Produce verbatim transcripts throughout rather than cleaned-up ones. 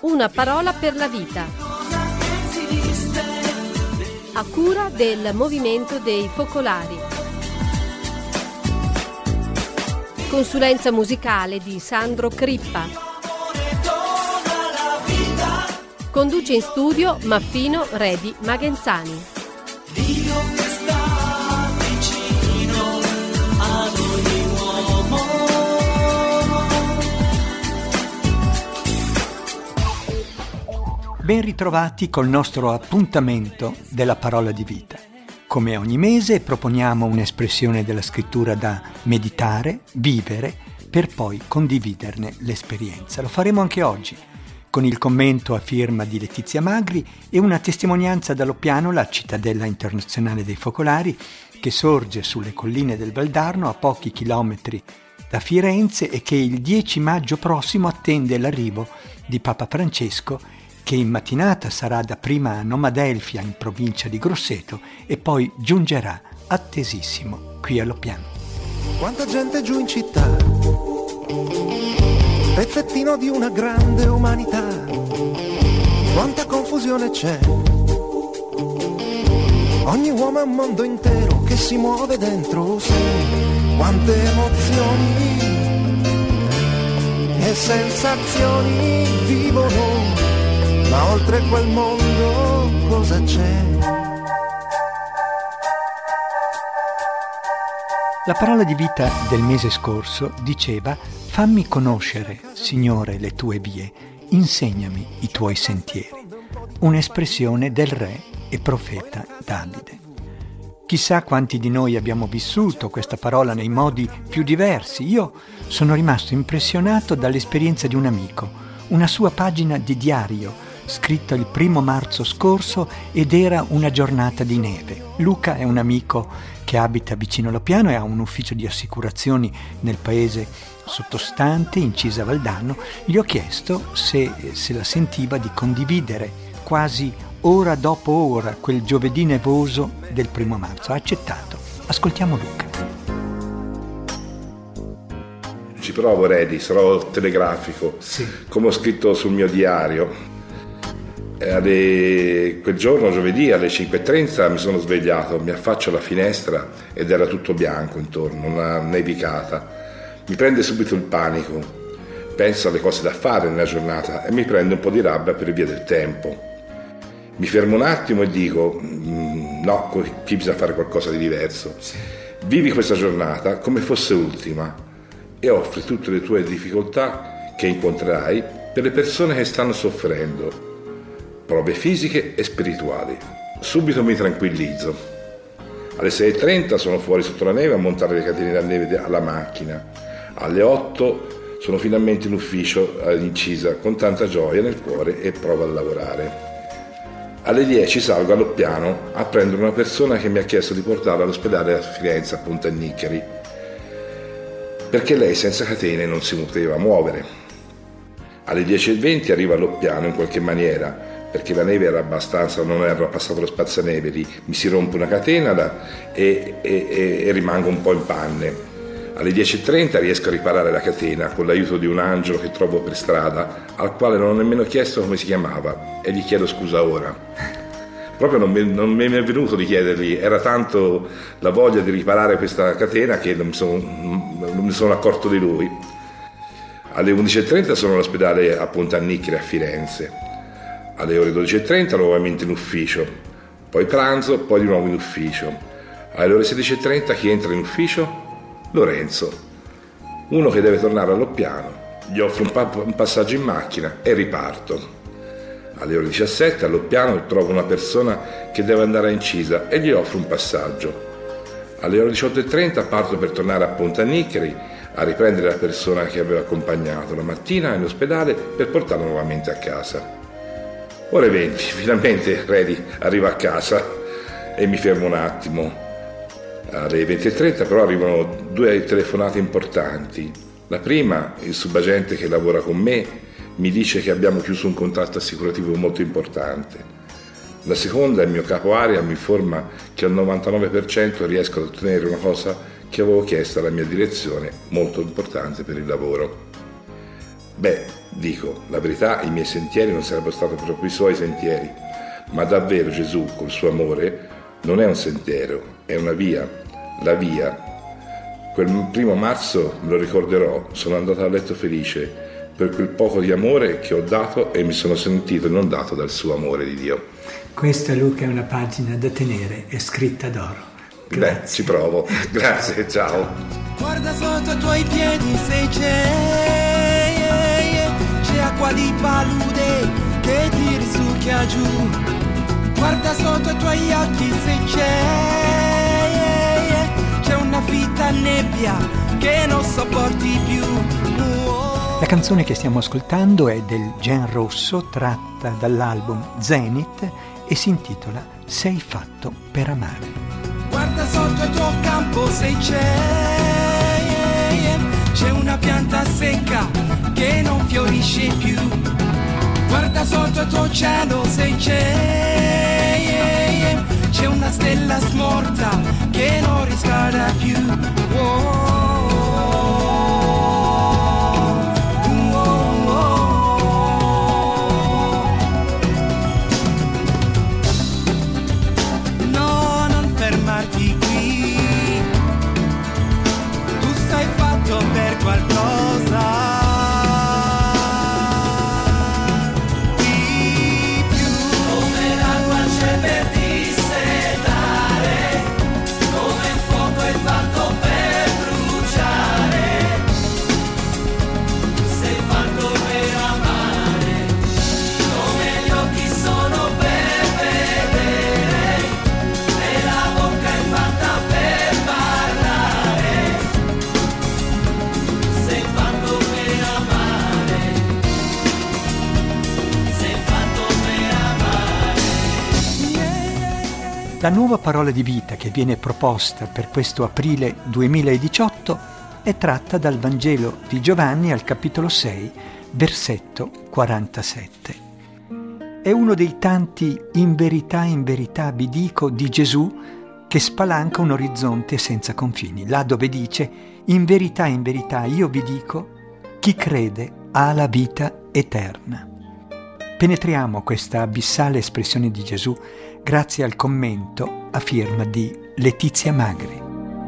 Una parola per la vita, a cura del Movimento dei Focolari. Consulenza musicale di Sandro Crippa. Conduce in studio Maffino Redi Magenzani. Dio che sta vicino ad ogni uomo. Ben ritrovati col nostro appuntamento della parola di vita. Come ogni mese proponiamo un'espressione della scrittura da meditare, vivere, per poi condividerne l'esperienza. Lo faremo anche oggi, con il commento a firma di Letizia Magri e una testimonianza da Loppiano, la cittadella internazionale dei focolari, che sorge sulle colline del Valdarno a pochi chilometri da Firenze e che il dieci maggio prossimo attende l'arrivo di Papa Francesco, che in mattinata sarà dapprima a Nomadelfia in provincia di Grosseto e poi giungerà attesissimo qui a Loppiano. Quanta gente giù in città, pezzettino di una grande umanità, quanta confusione c'è, ogni uomo è un mondo intero che si muove dentro sé, quante emozioni e sensazioni vivono, ma oltre quel mondo cosa c'è? La parola di vita del mese scorso diceva: fammi conoscere, Signore, le tue vie, insegnami i tuoi sentieri. Un'espressione del re e profeta Davide. Chissà quanti di noi abbiamo vissuto questa parola nei modi più diversi. Io sono rimasto impressionato dall'esperienza di un amico, una sua pagina di diario scritta il primo marzo scorso ed era una giornata di neve. Luca è un amico che abita vicino a Loppiano e ha un ufficio di assicurazioni nel paese sottostante, in Cisa Valdarno. Gli ho chiesto se, se la sentiva di condividere quasi ora dopo ora quel giovedì nevoso del primo marzo. Ha accettato. Ascoltiamo Luca. Ci provo, Redi, sarò telegrafico. Sì. Come ho scritto sul mio diario, alle... quel giorno, giovedì, alle cinque e trenta mi sono svegliato, mi affaccio alla finestra ed era tutto bianco intorno, una nevicata. Mi prende subito il panico, penso alle cose da fare nella giornata e mi prende un po' di rabbia per via del tempo. Mi fermo un attimo e dico, no, qui bisogna fare qualcosa di diverso. Vivi questa giornata come fosse ultima e offri tutte le tue difficoltà che incontrerai per le persone che stanno soffrendo, prove fisiche e spirituali. Subito mi tranquillizzo. Alle sei e trenta sono fuori sotto la neve a montare le catene da neve alla macchina. Alle otto sono finalmente in ufficio in Cisa con tanta gioia nel cuore e provo a lavorare. Alle dieci salgo a Loppiano a prendere una persona che mi ha chiesto di portarla all'ospedale a Firenze, a Pontanniccheri, perché lei senza catene non si poteva muovere. Alle dieci e venti arrivo a Loppiano in qualche maniera, perché la neve era abbastanza, non era passato lo spazzaneve lì, mi si rompe una catena da, e, e, e rimango un po' in panne. Alle dieci e trenta riesco a riparare la catena con l'aiuto di un angelo che trovo per strada, al quale non ho nemmeno chiesto come si chiamava e gli chiedo scusa ora. Proprio non mi, non mi è venuto di chiedergli, era tanto la voglia di riparare questa catena che non mi sono, non mi sono accorto di lui. Alle undici e trenta sono all'ospedale a Pontanniccheri a Firenze. Alle ore dodici e trenta nuovamente in ufficio, poi pranzo, poi di nuovo in ufficio. Alle ore sedici e trenta chi entra in ufficio? Lorenzo, uno che deve tornare a Loppiano. Gli offro un, pa- un passaggio in macchina e riparto. Alle ore diciassette a Loppiano trovo una persona che deve andare a Incisa e gli offro un passaggio. Alle ore diciotto e trenta parto per tornare a Pontanniccheri a riprendere la persona che aveva accompagnato la mattina in ospedale per portarla nuovamente a casa. Ore venti, finalmente Redi arriva a casa e mi fermo un attimo. Alle venti e trenta però arrivano due telefonate importanti. La prima, il subagente che lavora con me, mi dice che abbiamo chiuso un contratto assicurativo molto importante. La seconda, il mio capo area, mi informa che al novantanove per cento riesco ad ottenere una cosa che avevo chiesto alla mia direzione, molto importante per il lavoro. Beh, dico, la verità, i miei sentieri non sarebbero stati proprio i suoi sentieri, ma davvero Gesù, col suo amore, non è un sentiero, è una via, la via. Quel primo marzo, me lo ricorderò, sono andato a letto felice per quel poco di amore che ho dato e mi sono sentito inondato dal suo amore di Dio. Questa, Luca, è una pagina da tenere, è scritta d'oro. Grazie. Beh, ci provo. Grazie, ciao. Guarda sotto i tuoi piedi se c'è, c'è acqua di palude che ti risucchia giù. Guarda sotto i tuoi occhi se c'è, c'è una fitta nebbia che non sopporti più. La canzone che stiamo ascoltando è del Gen Rosso, tratta dall'album Zenith e si intitola Sei fatto per amare. Guarda sotto il tuo campo se c'è, c'è una pianta secca che non fiorisce più. Guarda sotto il tuo cielo se c'è, c'è una stella smorta che non riscalda più. Oh. Per qualcosa di più, come l'acqua c'è per dissetare, come il fuoco è fatto per bruciare, sei fatto per amare, come gli occhi sono per vedere e la bocca è fatta per parlare. Sei fatto per amare, sei fatto per amare. La nuova parola di vita che viene proposta per questo aprile duemiladiciotto è tratta dal Vangelo di Giovanni al capitolo sei, versetto quarantasette. È uno dei tanti in verità, in verità vi dico di Gesù che spalanca un orizzonte senza confini, là dove dice: in verità, in verità, io vi dico, chi crede ha la vita eterna. Penetriamo questa abissale espressione di Gesù grazie al commento a firma di Letizia Magri.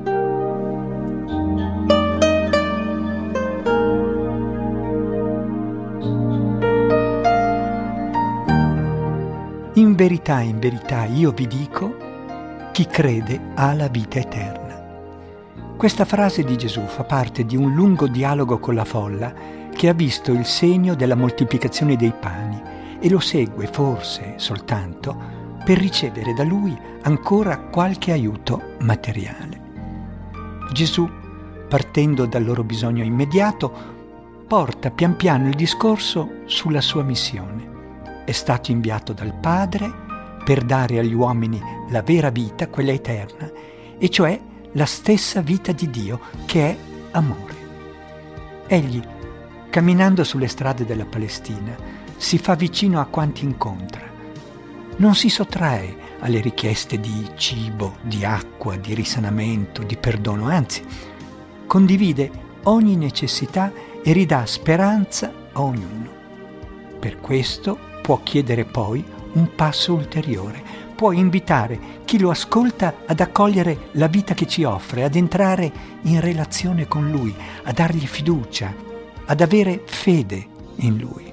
In verità, in verità, io vi dico, chi crede ha la vita eterna. Questa frase di Gesù fa parte di un lungo dialogo con la folla che ha visto il segno della moltiplicazione dei pani e lo segue forse soltanto per ricevere da lui ancora qualche aiuto materiale. Gesù, partendo dal loro bisogno immediato, porta pian piano il discorso sulla sua missione. È stato inviato dal Padre per dare agli uomini la vera vita, quella eterna, e cioè la stessa vita di Dio, che è amore. Egli, camminando sulle strade della Palestina, si fa vicino a quanti incontra. Non si sottrae alle richieste di cibo, di acqua, di risanamento, di perdono, anzi, condivide ogni necessità e ridà speranza a ognuno. Per questo può chiedere poi un passo ulteriore, può invitare chi lo ascolta ad accogliere la vita che ci offre, ad entrare in relazione con lui, a dargli fiducia, ad avere fede in lui.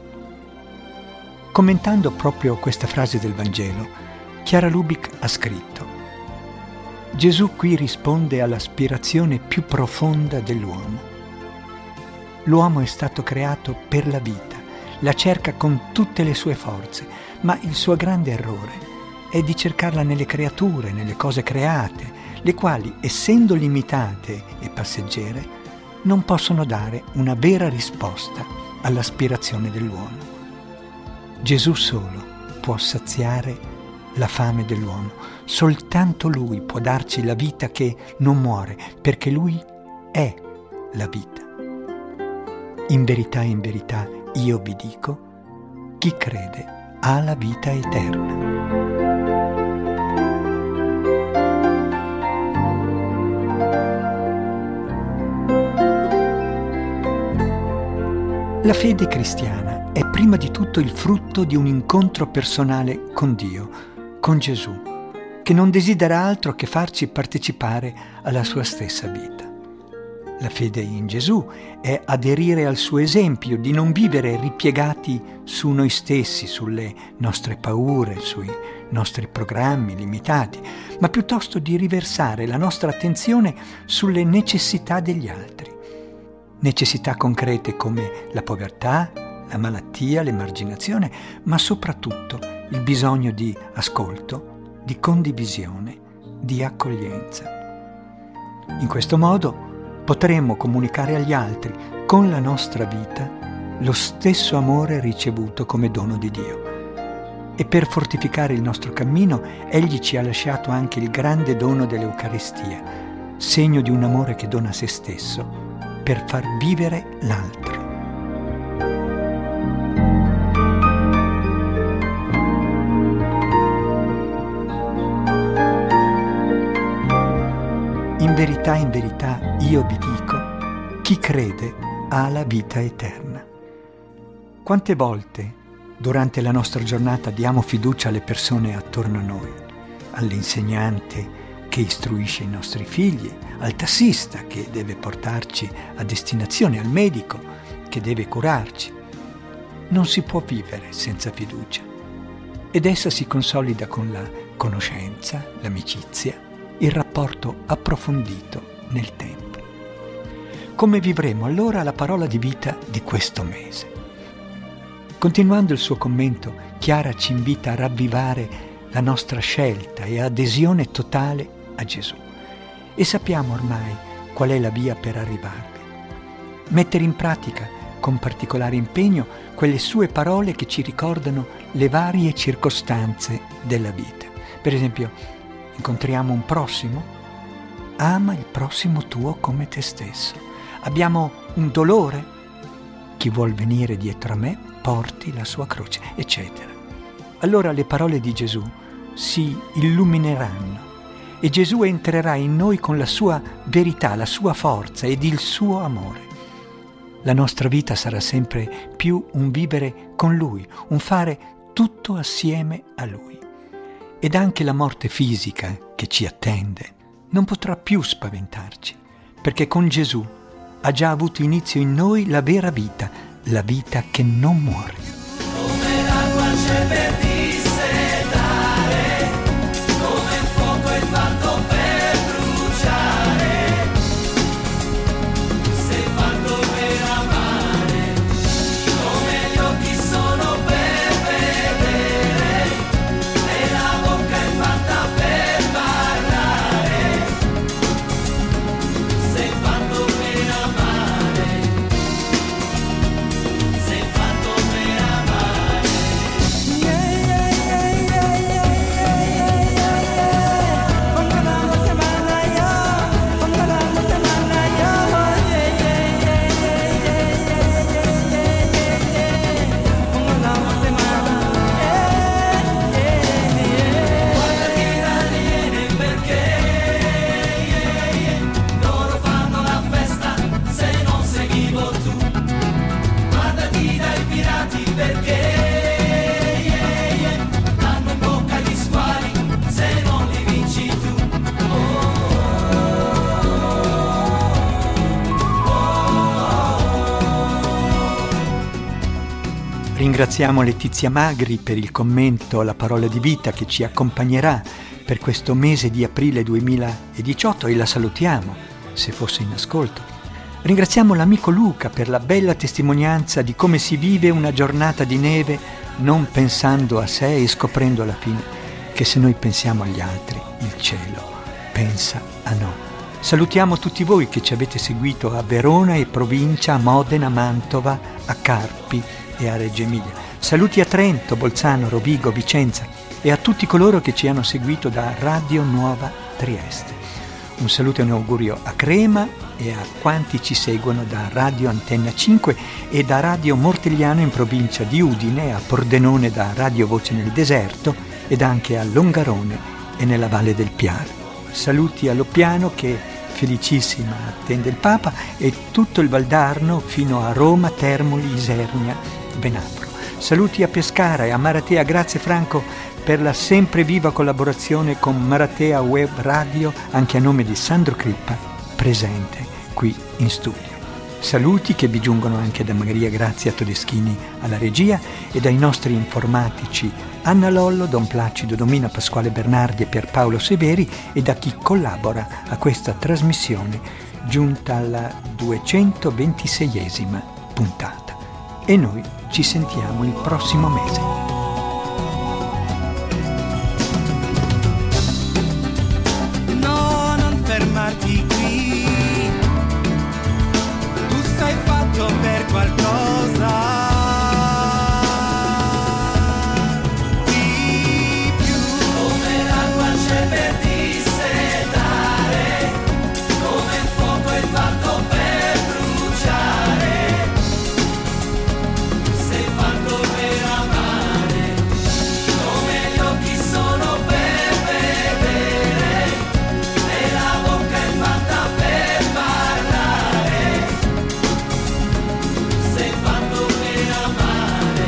Commentando proprio questa frase del Vangelo, Chiara Lubick ha scritto: Gesù qui risponde all'aspirazione più profonda dell'uomo. L'uomo è stato creato per la vita, la cerca con tutte le sue forze, ma il suo grande errore è di cercarla nelle creature, nelle cose create, le quali, essendo limitate e passeggere, non possono dare una vera risposta all'aspirazione dell'uomo. Gesù solo può saziare la fame dell'uomo, soltanto Lui può darci la vita che non muore, perché Lui è la vita. In verità, in verità, io vi dico, chi crede ha la vita eterna. La fede cristiana è prima di tutto il frutto di un incontro personale con Dio, con Gesù, che non desidera altro che farci partecipare alla sua stessa vita. La fede in Gesù è aderire al suo esempio di non vivere ripiegati su noi stessi, sulle nostre paure, sui nostri programmi limitati, ma piuttosto di riversare la nostra attenzione sulle necessità degli altri. Necessità concrete come la povertà, la malattia, l'emarginazione, ma soprattutto il bisogno di ascolto, di condivisione, di accoglienza. In questo modo potremo comunicare agli altri, con la nostra vita, lo stesso amore ricevuto come dono di Dio. E per fortificare il nostro cammino, Egli ci ha lasciato anche il grande dono dell'Eucaristia, segno di un amore che dona se stesso per far vivere l'altro. In verità, in verità, io vi dico, chi crede ha la vita eterna. Quante volte durante la nostra giornata diamo fiducia alle persone attorno a noi, all'insegnante che istruisce i nostri figli, al tassista che deve portarci a destinazione, al medico che deve curarci. Non si può vivere senza fiducia ed essa si consolida con la conoscenza, l'amicizia, il rapporto approfondito nel tempo. Come vivremo allora la parola di vita di questo mese? Continuando il suo commento, Chiara ci invita a ravvivare la nostra scelta e adesione totale a Gesù. E sappiamo ormai qual è la via per arrivarvi. Mettere in pratica con particolare impegno quelle sue parole che ci ricordano le varie circostanze della vita. Per esempio, incontriamo un prossimo? Ama il prossimo tuo come te stesso. Abbiamo un dolore? Chi vuol venire dietro a me, porti la sua croce, eccetera. Allora le parole di Gesù si illumineranno e Gesù entrerà in noi con la sua verità, la sua forza ed il suo amore. La nostra vita sarà sempre più un vivere con Lui, un fare tutto assieme a Lui. Ed anche la morte fisica che ci attende non potrà più spaventarci, perché con Gesù ha già avuto inizio in noi la vera vita, la vita che non muore. Come l'acqua c'è per dissetare, come il fuoco è fatto per bruciare, sei fatto per amare, come gli occhi sono per vedere, e la bocca è fatta per parlare, sei fatto per amare, sei fatto per amare. Yeah, yeah, yeah, yeah, yeah, yeah, yeah, yeah. Fongalano te manda io, fongalano te manda io, yeah, yeah, yeah, yeah, yeah, yeah, yeah, yeah, yeah. Fongalano te manda, yeah, yeah, yeah. Guardati Daniele perché, yeah, yeah. Loro fanno la festa se non seguivo tu. Guardati dai pirati perché, yeah, yeah. Danno in bocca gli squali se non li vinci tu. Ringraziamo Letizia Magri per il commento alla parola di vita che ci accompagnerà per questo mese di aprile duemiladiciotto e la salutiamo, se fosse in ascolto. Ringraziamo l'amico Luca per la bella testimonianza di come si vive una giornata di neve non pensando a sé e scoprendo alla fine che se noi pensiamo agli altri, il cielo pensa a noi. Salutiamo tutti voi che ci avete seguito a Verona e provincia, a Modena, Mantova, a Carpi e a Reggio Emilia. Saluti a Trento, Bolzano, Rovigo, Vicenza e a tutti coloro che ci hanno seguito da Radio Nuova Trieste. Un saluto e un augurio a Crema e a quanti ci seguono da Radio Antenna cinque e da Radio Mortigliano in provincia di Udine, a Pordenone da Radio Voce nel Deserto ed anche a Longarone e nella Valle del Piave. Saluti a Loppiano che Felicissima attende il Papa e tutto il Valdarno fino a Roma, Termoli, Isernia, Benapro. Saluti a Pescara e a Maratea. Grazie Franco per la sempre viva collaborazione con Maratea Web Radio, anche a nome di Sandro Crippa, presente qui in studio. Saluti che vi giungono anche da Maria Grazia Todeschini alla regia e dai nostri informatici Anna Lollo, Don Placido Domina, Pasquale Bernardi e Pierpaolo Severi, e da chi collabora a questa trasmissione giunta alla duecentoventiseiesima puntata. E noi ci sentiamo il prossimo mese. No, non fermarti qui, tu sei fatto per qualcosa di più. Come l'acqua c'è per dissetare, come il fuoco è fatto per bruciare, sei fatto per amare, come gli occhi sono per vedere e la bocca è fatta per parlare, sei fatto per amare,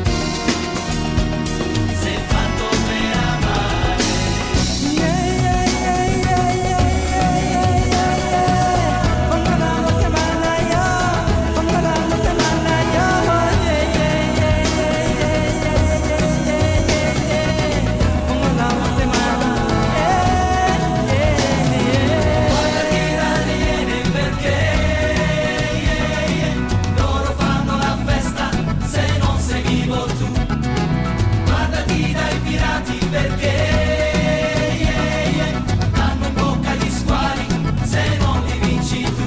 sei fatto per amare. Yeah, yeah, yeah, yeah, yeah, yeah, yeah, yeah. Pongo la notte mala io, pongo la notte mala io, yeah, yeah, yeah, yeah, yeah, yeah, yeah, yeah, yeah. Pongo la notte mala, yeah, yeah, yeah. Guardati dalle iene perché, yeah, yeah, loro fanno la festa se non sei vivo tu. Guardati dai pirati perché, yeah, yeah, danno in bocca gli squali se non li vinci tu.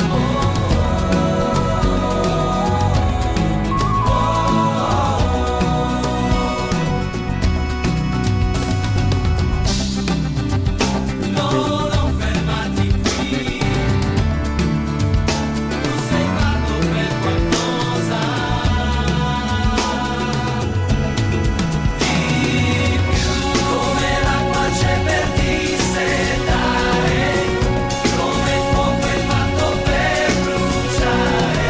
No, non fermarti qui, tu sei fatto per qualcosa di più. Come l'acqua c'è per dissetare, come il fuoco è fatto per bruciare,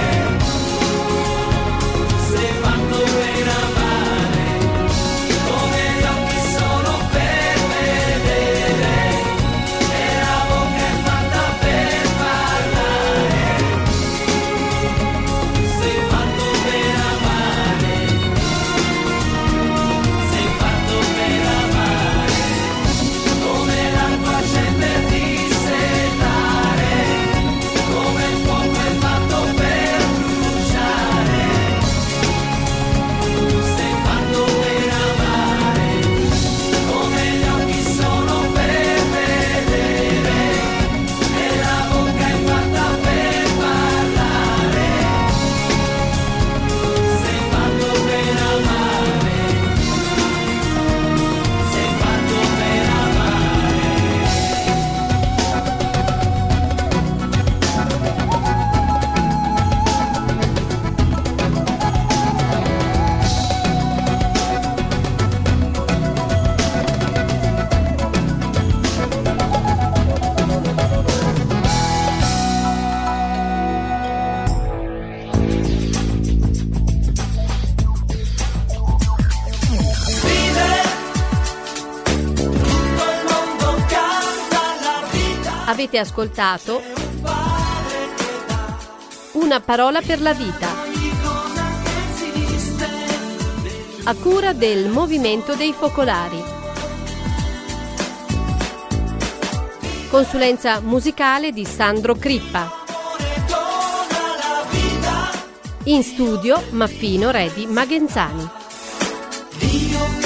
sei fatto per amare, come gli occhi sono per vedere e la bocca è fatta per parlare, sei fatto per amare, sei fatto per amare, come l'acqua c'è per dissetare, come il fuoco è fatto per bruciare, sei fatto per amare, come gli occhi sono per vedere e la bocca è fatta per parlare, sei fatto per amare, sei fatto per amare. Vivere, tutto il mondo canta la vita. Avete ascoltato Una parola per la vita, a cura del Movimento dei Focolari. Consulenza musicale di Sandro Crippa. In studio Maffino Redi Magenzani. Dio